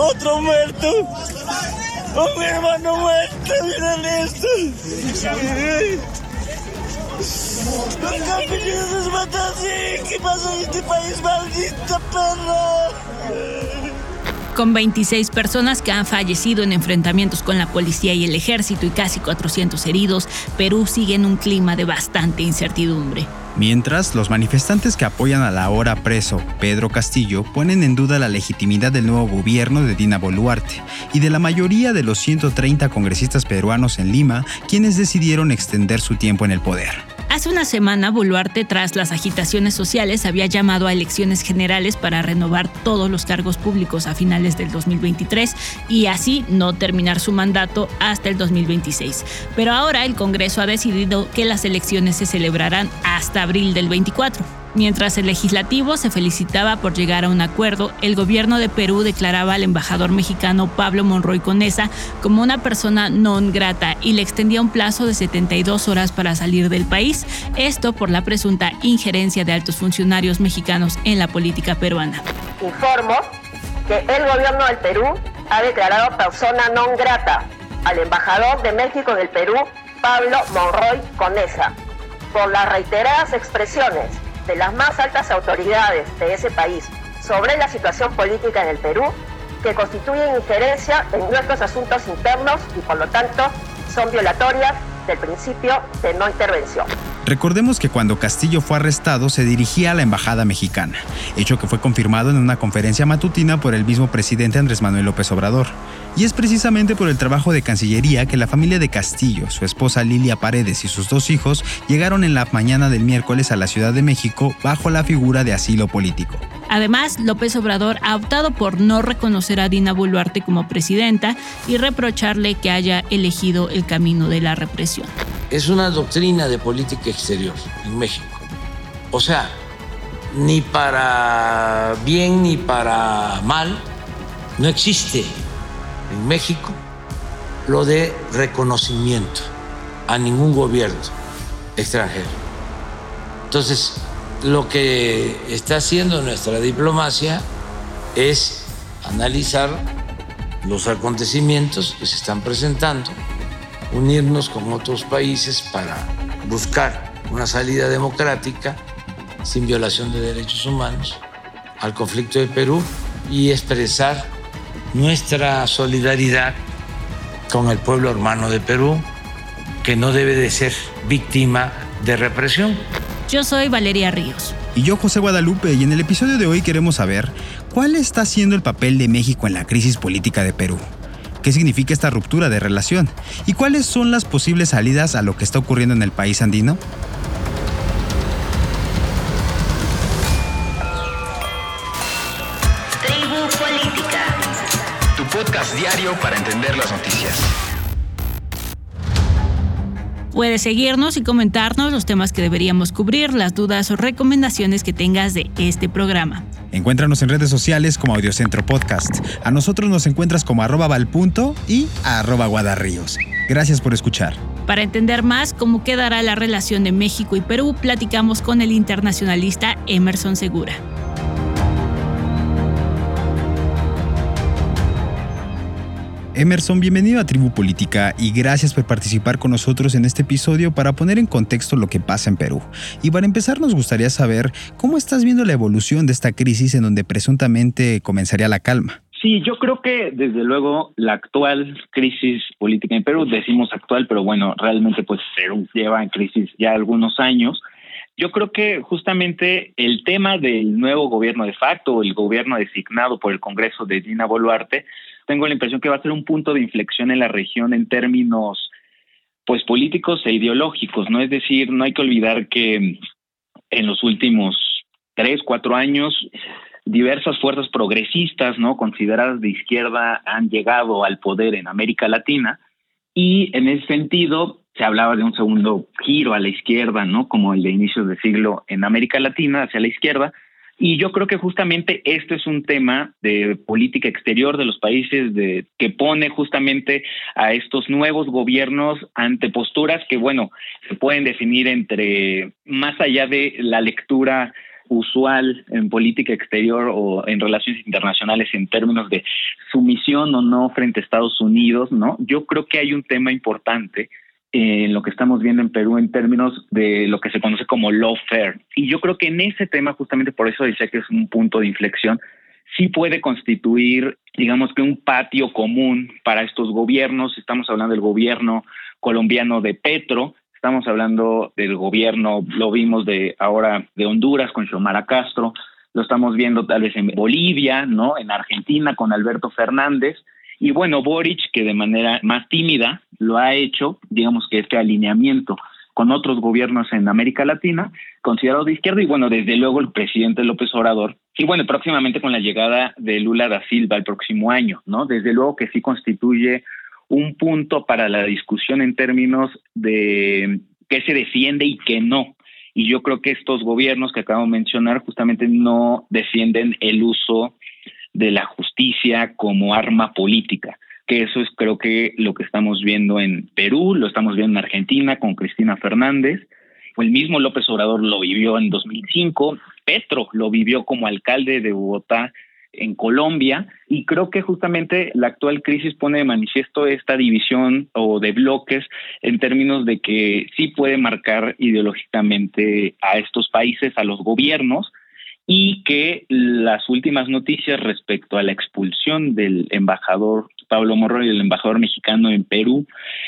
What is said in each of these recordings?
Otro muerto. Un hermano muerto, miren esto. Nos mata así. ¿Qué pasa en este país, maldita perra? Con 26 personas que han fallecido en enfrentamientos con la policía y el ejército y casi 400 heridos, Perú sigue en un clima de bastante incertidumbre. Mientras, los manifestantes que apoyan al ahora preso Pedro Castillo ponen en duda la legitimidad del nuevo gobierno de Dina Boluarte y de la mayoría de los 130 congresistas peruanos en Lima, quienes decidieron extender su tiempo en el poder. Hace una semana, Boluarte, tras las agitaciones sociales, había llamado a elecciones generales para renovar todos los cargos públicos a finales del 2023 y así no terminar su mandato hasta el 2026. Pero ahora el Congreso ha decidido que las elecciones se celebrarán hasta abril del 24. Mientras el legislativo se felicitaba por llegar a un acuerdo, el gobierno de Perú declaraba al embajador mexicano Pablo Monroy Conesa como una persona non grata y le extendía un plazo de 72 horas para salir del país, esto por la presunta injerencia de altos funcionarios mexicanos en la política peruana. Informo que el gobierno del Perú ha declarado persona non grata al embajador de México en el Perú, Pablo Monroy Conesa, por las reiteradas expresiones de las más altas autoridades de ese país sobre la situación política en el Perú, que constituyen injerencia en nuestros asuntos internos y por lo tanto son violatorias del principio de no intervención. Recordemos que cuando Castillo fue arrestado se dirigía a la embajada mexicana, hecho que fue confirmado en una conferencia matutina por el mismo presidente Andrés Manuel López Obrador. Y es precisamente por el trabajo de Cancillería que la familia de Castillo, su esposa Lilia Paredes y sus 2 hijos llegaron en la mañana del miércoles a la Ciudad de México bajo la figura de asilo político. Además, López Obrador ha optado por no reconocer a Dina Boluarte como presidenta y reprocharle que haya elegido el camino de la represión. Es una doctrina de política exterior en México. O sea, ni para bien ni para mal, no existe en México lo de reconocimiento a ningún gobierno extranjero. Entonces, lo que está haciendo nuestra diplomacia es analizar los acontecimientos que se están presentando, unirnos con otros países para buscar una salida democrática sin violación de derechos humanos al conflicto de Perú y expresar nuestra solidaridad con el pueblo hermano de Perú, que no debe de ser víctima de represión. Yo soy Valeria Ríos. Y yo, José Guadalupe, y en el episodio de hoy queremos saber cuál está siendo el papel de México en la crisis política de Perú. ¿Qué significa esta ruptura de relación? ¿Y cuáles son las posibles salidas a lo que está ocurriendo en el país andino? Tribu Política, tu podcast diario para entender las noticias. Puedes seguirnos y comentarnos los temas que deberíamos cubrir, las dudas o recomendaciones que tengas de este programa. Encuéntranos en redes sociales como Audiocentro Podcast. A nosotros nos encuentras como @valpunto y @guadarríos. Gracias por escuchar. Para entender más cómo quedará la relación de México y Perú, platicamos con el internacionalista Emerson Segura. Emerson, bienvenido a Tribu Política y gracias por participar con nosotros en este episodio para poner en contexto lo que pasa en Perú. Y para empezar nos gustaría saber cómo estás viendo la evolución de esta crisis en donde presuntamente comenzaría la calma. Sí, yo creo que desde luego la actual crisis política en Perú, decimos actual, pero bueno, realmente pues Perú lleva en crisis ya algunos años. Yo creo que justamente el tema del nuevo gobierno de facto, el gobierno designado por el Congreso de Dina Boluarte, tengo la impresión que va a ser un punto de inflexión en la región en términos pues políticos e ideológicos, ¿no? Es decir, no hay que olvidar que en los últimos 3-4 años diversas fuerzas progresistas, ¿no?, consideradas de izquierda han llegado al poder en América Latina y en ese sentido se hablaba de un segundo giro a la izquierda, ¿no?, como el de inicios de siglo en América Latina hacia la izquierda. Y yo creo que justamente este es un tema de política exterior de los países que pone justamente a estos nuevos gobiernos ante posturas que, bueno, se pueden definir entre, más allá de la lectura usual en política exterior o en relaciones internacionales en términos de sumisión o no frente a Estados Unidos, ¿no? Yo creo que hay un tema importante en lo que estamos viendo en Perú en términos de lo que se conoce como lawfare. Y yo creo que en ese tema, justamente por eso decía que es un punto de inflexión, sí puede constituir, digamos que un patio común para estos gobiernos. Estamos hablando del gobierno colombiano de Petro, estamos hablando del gobierno, lo vimos ahora de Honduras con Xiomara Castro, lo estamos viendo tal vez en Bolivia, ¿no? En Argentina con Alberto Fernández. Y bueno, Boric, que de manera más tímida lo ha hecho, digamos que este alineamiento con otros gobiernos en América Latina, considerados de izquierda, y bueno, desde luego el presidente López Obrador, y bueno, próximamente con la llegada de Lula da Silva el próximo año, ¿no? Desde luego que sí constituye un punto para la discusión en términos de qué se defiende y qué no. Y yo creo que estos gobiernos que acabo de mencionar justamente no defienden el uso de la justicia como arma política, que eso es creo que lo que estamos viendo en Perú, lo estamos viendo en Argentina con Cristina Fernández, el mismo López Obrador lo vivió en 2005, Petro lo vivió como alcalde de Bogotá en Colombia, y creo que justamente la actual crisis pone de manifiesto esta división o de bloques en términos de que sí puede marcar ideológicamente a estos países, a los gobiernos, y que las últimas noticias respecto a la expulsión del embajador Pablo Monroy, el embajador mexicano en Perú,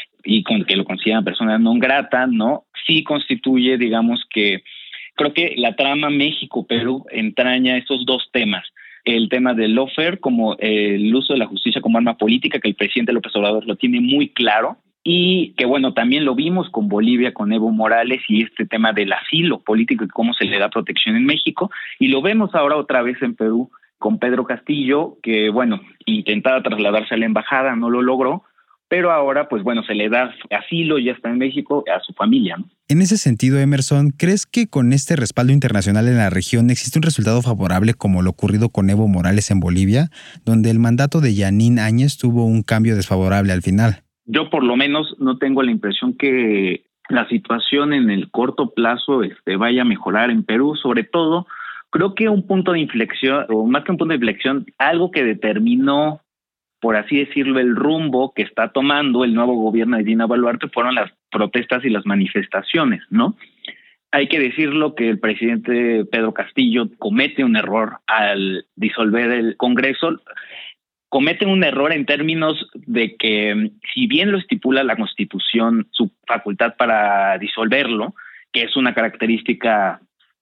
y con que lo consideran persona non grata, ¿no? Sí constituye, digamos que, creo que la trama México-Perú entraña esos dos temas. El tema del lawfare como el uso de la justicia como arma política, que el presidente López Obrador lo tiene muy claro, y que bueno, también lo vimos con Bolivia, con Evo Morales, y este tema del asilo político y cómo se le da protección en México, y lo vemos ahora otra vez en Perú con Pedro Castillo, que bueno, intentaba trasladarse a la embajada, no lo logró, pero ahora pues bueno, se le da asilo, ya está en México, a su familia, ¿no? En ese sentido, Emerson, ¿crees que con este respaldo internacional en la región existe un resultado favorable como lo ocurrido con Evo Morales en Bolivia, donde el mandato de Yanín Áñez tuvo un cambio desfavorable al final? Yo por lo menos no tengo la impresión que la situación en el corto plazo vaya a mejorar en Perú. Sobre todo, creo que un punto de inflexión, o más que un punto de inflexión, algo que determinó, por así decirlo, el rumbo que está tomando el nuevo gobierno de Dina Boluarte fueron las protestas y las manifestaciones, ¿no? Hay que decirlo que el presidente Pedro Castillo comete un error al disolver el Congreso. Comete un error en términos de que, si bien lo estipula la Constitución, su facultad para disolverlo, que es una característica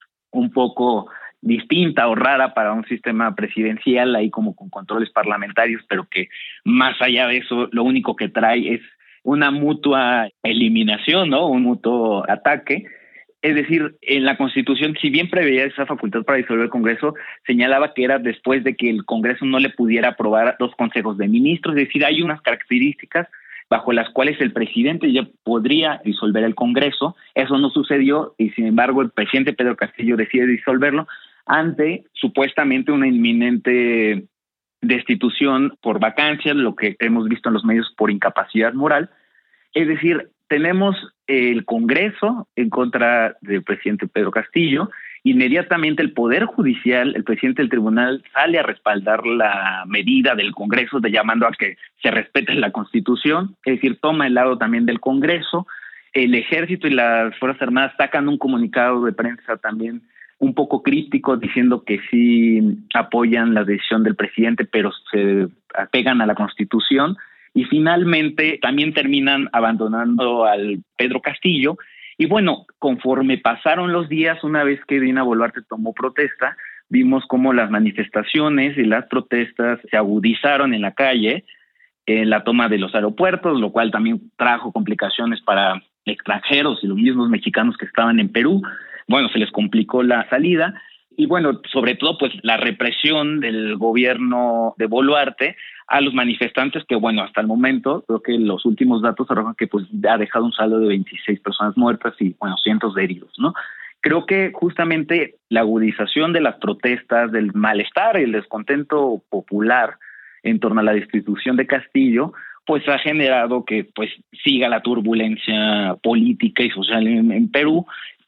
un poco distinta o rara para un sistema presidencial, ahí como con controles parlamentarios, pero que más allá de eso, lo único que trae es una mutua eliminación, ¿no? Un mutuo ataque. Es decir, en la Constitución, si bien preveía esa facultad para disolver el Congreso, señalaba que era después de que el Congreso no le pudiera aprobar 2 consejos de ministros. Es decir, hay unas características bajo las cuales el presidente ya podría disolver el Congreso. Eso no sucedió y, sin embargo, el presidente Pedro Castillo decide disolverlo ante supuestamente una inminente destitución por vacancia, lo que hemos visto en los medios por incapacidad moral. Es decir, tenemos el Congreso en contra del presidente Pedro Castillo. Inmediatamente el Poder Judicial, el presidente del tribunal, sale a respaldar la medida del Congreso, llamando a que se respete la Constitución, es decir, toma el lado también del Congreso. El Ejército y las Fuerzas Armadas sacan un comunicado de prensa también un poco crítico, diciendo que sí apoyan la decisión del presidente, pero se apegan a la Constitución. Y finalmente también terminan abandonando al Pedro Castillo. Y bueno, conforme pasaron los días, una vez que Dina Boluarte tomó protesta, vimos cómo las manifestaciones y las protestas se agudizaron en la calle, en la toma de los aeropuertos, lo cual también trajo complicaciones para extranjeros y los mismos mexicanos que estaban en Perú. Bueno, se les complicó la salida. Y bueno, sobre todo pues la represión del gobierno de Boluarte a los manifestantes, que bueno, hasta el momento creo que los últimos datos arrojan que pues ha dejado un saldo de 26 personas muertas y bueno, cientos de heridos, ¿no? Creo que justamente la agudización de las protestas, del malestar y el descontento popular en torno a la destitución de Castillo, pues ha generado que pues siga la turbulencia política y social en Perú,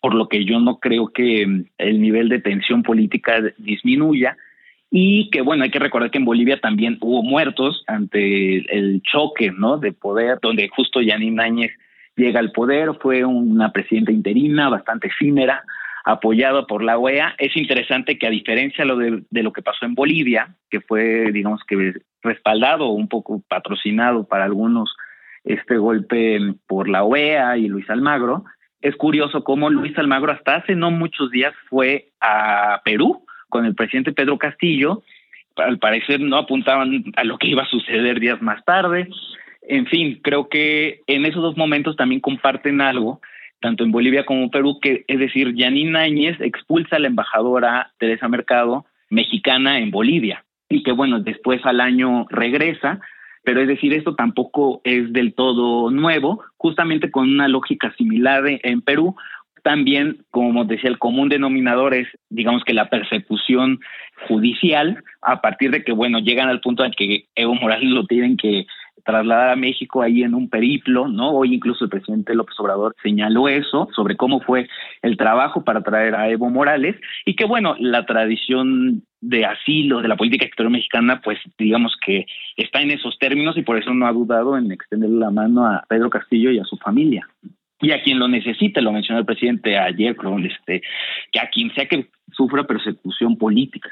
por lo que yo no creo que el nivel de tensión política disminuya. Y que, bueno, hay que recordar que en Bolivia también hubo muertos ante el choque, ¿no?, de poder, donde justo Yanine Áñez llega al poder. Fue una presidenta interina bastante efímera, apoyada por la OEA. Es interesante que, a diferencia de lo que pasó en Bolivia, que fue, digamos que respaldado, un poco patrocinado para algunos, este golpe por la OEA y Luis Almagro, es curioso cómo Luis Almagro hasta hace no muchos días fue a Perú con el presidente Pedro Castillo. Al parecer no apuntaban a lo que iba a suceder días más tarde. En fin, creo que en esos dos momentos también comparten algo, tanto en Bolivia como en Perú, que es decir, Yanine Áñez expulsa a la embajadora Teresa Mercado, mexicana, en Bolivia, y que, bueno, después al año regresa. Pero es decir, esto tampoco es del todo nuevo, justamente con una lógica similar en Perú. También, como decía, el común denominador es, digamos, que la persecución judicial, a partir de que, bueno, llegan al punto en que Evo Morales lo tienen que trasladar a México ahí en un periplo, ¿no? Hoy incluso el presidente López Obrador señaló eso, sobre cómo fue el trabajo para traer a Evo Morales, y que, bueno, la tradición de asilo de la política exterior mexicana, pues digamos que está en esos términos, y por eso no ha dudado en extender la mano a Pedro Castillo y a su familia. Y a quien lo necesite, lo mencionó el presidente ayer, que a quien sea que sufra persecución política.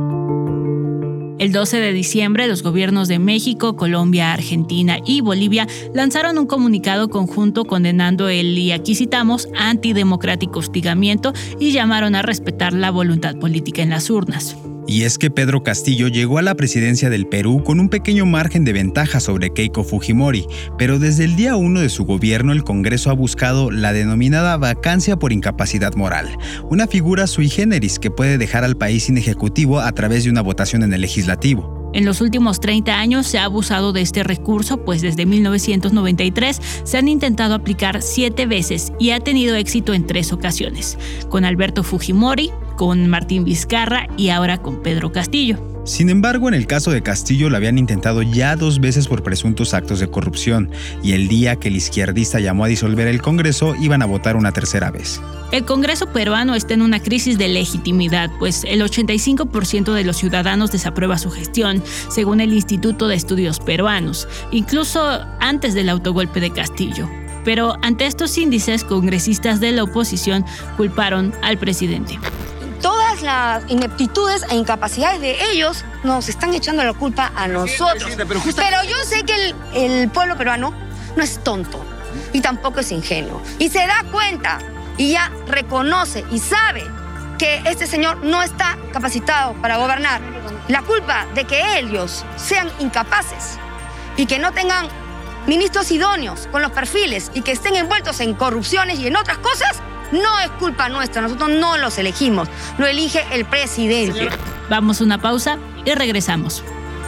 El 12 de diciembre, los gobiernos de México, Colombia, Argentina y Bolivia lanzaron un comunicado conjunto condenando el, y aquí citamos, antidemocrático hostigamiento, y llamaron a respetar la voluntad política en las urnas. Y es que Pedro Castillo llegó a la presidencia del Perú con un pequeño margen de ventaja sobre Keiko Fujimori, pero desde el día 1 de su gobierno el Congreso ha buscado la denominada vacancia por incapacidad moral, una figura sui generis que puede dejar al país sin ejecutivo a través de una votación en el legislativo. En los últimos 30 años se ha abusado de este recurso, pues desde 1993 se han intentado aplicar 7 veces y ha tenido éxito en 3 ocasiones, con Alberto Fujimori, con Martín Vizcarra y ahora con Pedro Castillo. Sin embargo, en el caso de Castillo lo habían intentado ya 2 veces por presuntos actos de corrupción, y el día que el izquierdista llamó a disolver el Congreso iban a votar una tercera vez. El Congreso peruano está en una crisis de legitimidad, pues el 85% de los ciudadanos desaprueba su gestión, según el Instituto de Estudios Peruanos, incluso antes del autogolpe de Castillo. Pero ante estos índices, congresistas de la oposición culparon al presidente. Todas las ineptitudes e incapacidades de ellos nos están echando la culpa a nosotros. Pero yo sé que el pueblo peruano no es tonto y tampoco es ingenuo. Y se da cuenta y ya reconoce y sabe que este señor no está capacitado para gobernar. La culpa de que ellos sean incapaces y que no tengan ministros idóneos con los perfiles y que estén envueltos en corrupciones y en otras cosas, no es culpa nuestra, nosotros no los elegimos, lo elige el presidente. Vamos a una pausa y regresamos.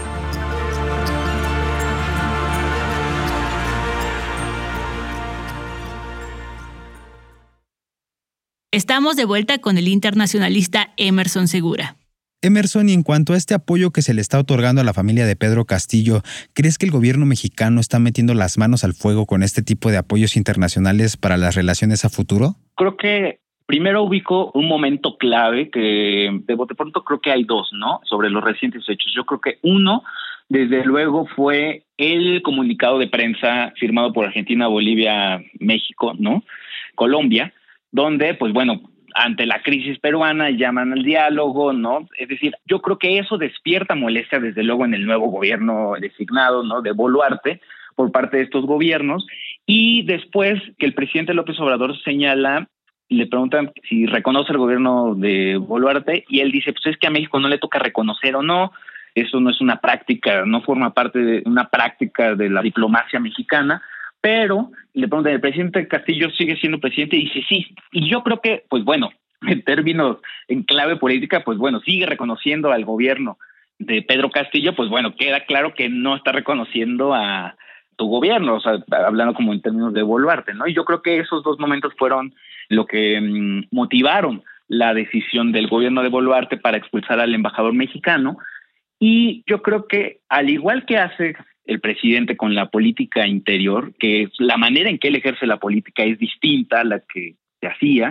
Estamos de vuelta con el internacionalista Emerson Segura. Emerson, y en cuanto a este apoyo que se le está otorgando a la familia de Pedro Castillo, ¿crees que el gobierno mexicano está metiendo las manos al fuego con este tipo de apoyos internacionales para las relaciones a futuro? Creo que primero ubico un momento clave que de bote pronto creo que hay 2, ¿no? Sobre los recientes hechos. Yo creo que uno, desde luego, fue el comunicado de prensa firmado por Argentina, Bolivia, México, ¿no? Colombia, donde, pues bueno, ante la crisis peruana llaman al diálogo, ¿no? Es decir, yo creo que eso despierta molestia desde luego en el nuevo gobierno designado, ¿no?, de Boluarte, por parte de estos gobiernos. Y después que el presidente López Obrador señala, le preguntan si reconoce el gobierno de Boluarte, y él dice, pues es que a México no le toca reconocer o no, eso no es una práctica, no forma parte de una práctica de la diplomacia mexicana. Pero le preguntan, ¿el presidente Castillo sigue siendo presidente? Y dice sí. Y yo creo que, pues bueno, en términos, en clave política, pues bueno, sigue reconociendo al gobierno de Pedro Castillo, pues bueno, queda claro que no está reconociendo a tu gobierno, o sea, hablando como en términos de Boluarte, ¿no? Y yo creo que esos 2 momentos fueron lo que motivaron la decisión del gobierno de Boluarte para expulsar al embajador mexicano. Y yo creo que, al igual que hace el presidente con la política interior, que la manera en que él ejerce la política es distinta a la que se hacía,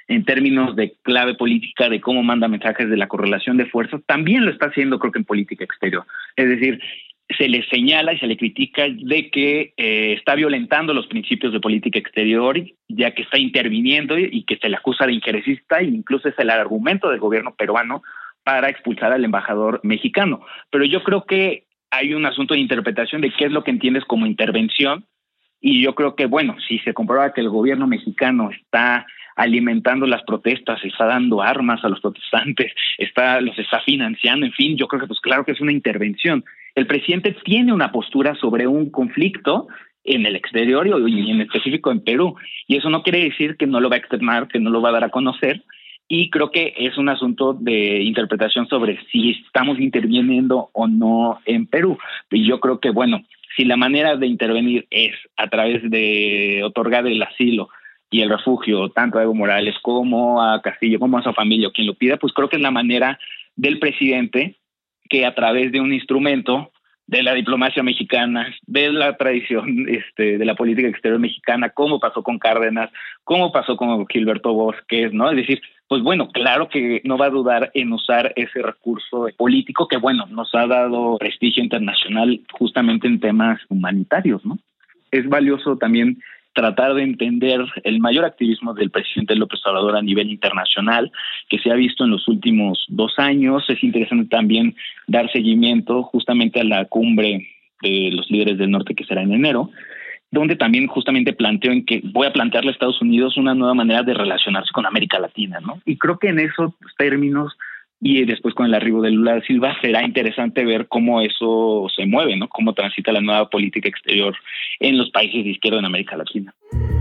en términos de clave política, de cómo manda mensajes de la correlación de fuerzas, también lo está haciendo, creo que en política exterior. Es decir, se le señala y se le critica de que está violentando los principios de política exterior, ya que está interviniendo y que se le acusa de injerencista, e incluso es el argumento del gobierno peruano para expulsar al embajador mexicano. Pero yo creo que hay un asunto de interpretación de qué es lo que entiendes como intervención, y yo creo que, bueno, si se comprueba que el gobierno mexicano está alimentando las protestas, está dando armas a los protestantes, los está financiando, en fin, yo creo que pues claro que es una intervención. El presidente tiene una postura sobre un conflicto en el exterior y en específico en Perú, y eso no quiere decir que no lo va a externar, que no lo va a dar a conocer, y creo que es un asunto de interpretación sobre si estamos interviniendo o no en Perú. Y yo creo que, bueno, si la manera de intervenir es a través de otorgar el asilo y el refugio tanto a Evo Morales como a Castillo, como a su familia o quien lo pida, pues creo que es la manera del presidente que a través de un instrumento de la diplomacia mexicana, de la tradición de la política exterior mexicana, como pasó con Cárdenas, como pasó con Gilberto Bosques, ¿no? Es decir, pues bueno, claro que no va a dudar en usar ese recurso político que, bueno, nos ha dado prestigio internacional justamente en temas humanitarios, ¿no? Es valioso también tratar de entender el mayor activismo del presidente López Obrador a nivel internacional que se ha visto en los últimos 2 años. Es interesante también dar seguimiento justamente a la cumbre de los líderes del norte que será en enero, donde también justamente planteo en que voy a plantearle a Estados Unidos una nueva manera de relacionarse con América Latina, ¿no? Y creo que en esos términos y después con el arribo de Lula da Silva será interesante ver cómo eso se mueve, ¿no? Cómo transita la nueva política exterior en los países de izquierda en América Latina.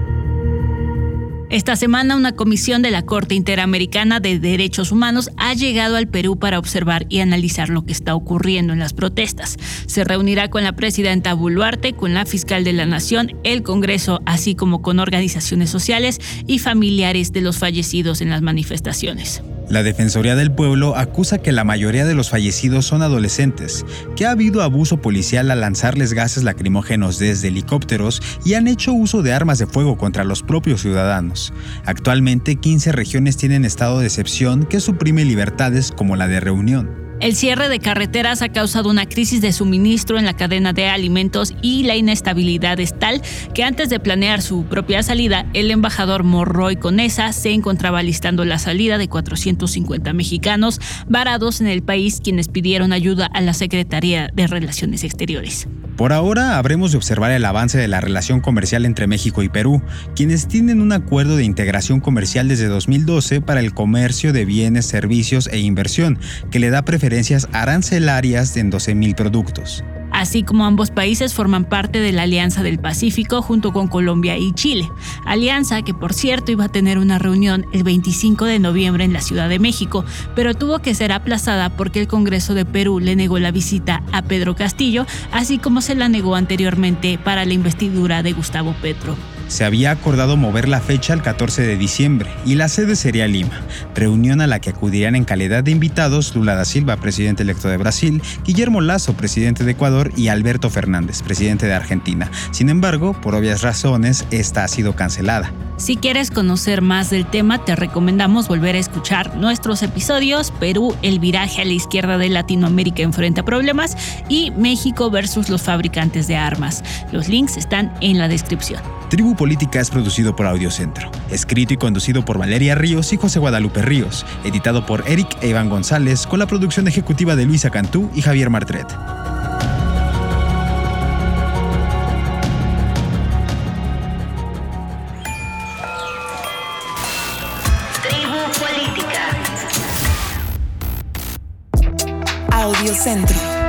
Esta semana, una comisión de la Corte Interamericana de Derechos Humanos ha llegado al Perú para observar y analizar lo que está ocurriendo en las protestas. Se reunirá con la presidenta Boluarte, con la fiscal de la Nación, el Congreso, así como con organizaciones sociales y familiares de los fallecidos en las manifestaciones. La Defensoría del Pueblo acusa que la mayoría de los fallecidos son adolescentes, que ha habido abuso policial al lanzarles gases lacrimógenos desde helicópteros y han hecho uso de armas de fuego contra los propios ciudadanos. Actualmente, 15 regiones tienen estado de excepción que suprime libertades como la de reunión. El cierre de carreteras ha causado una crisis de suministro en la cadena de alimentos y la inestabilidad es tal que antes de planear su propia salida, el embajador Monroy Conesa se encontraba listando la salida de 450 mexicanos varados en el país, quienes pidieron ayuda a la Secretaría de Relaciones Exteriores. Por ahora, habremos de observar el avance de la relación comercial entre México y Perú, quienes tienen un acuerdo de integración comercial desde 2012 para el comercio de bienes, servicios e inversión, que le da preferencias arancelarias en 12,000 productos. Así como ambos países forman parte de la Alianza del Pacífico junto con Colombia y Chile. Alianza que, por cierto, iba a tener una reunión el 25 de noviembre en la Ciudad de México, pero tuvo que ser aplazada porque el Congreso de Perú le negó la visita a Pedro Castillo, así como se la negó anteriormente para la investidura de Gustavo Petro. Se había acordado mover la fecha al 14 de diciembre y la sede sería Lima, reunión a la que acudirían en calidad de invitados Lula da Silva, presidente electo de Brasil, Guillermo Lasso, presidente de Ecuador, y Alberto Fernández, presidente de Argentina. Sin embargo, por obvias razones, esta ha sido cancelada. Si quieres conocer más del tema, te recomendamos volver a escuchar nuestros episodios Perú, el viraje a la izquierda de Latinoamérica enfrenta problemas y México versus los fabricantes de armas. Los links están en la descripción. Tribu Política es producido por Audiocentro, escrito y conducido por Valeria Ríos y José Guadalupe Ríos, editado por Eric e Iván González, con la producción ejecutiva de Luisa Cantú y Javier Martret. Audiocentro.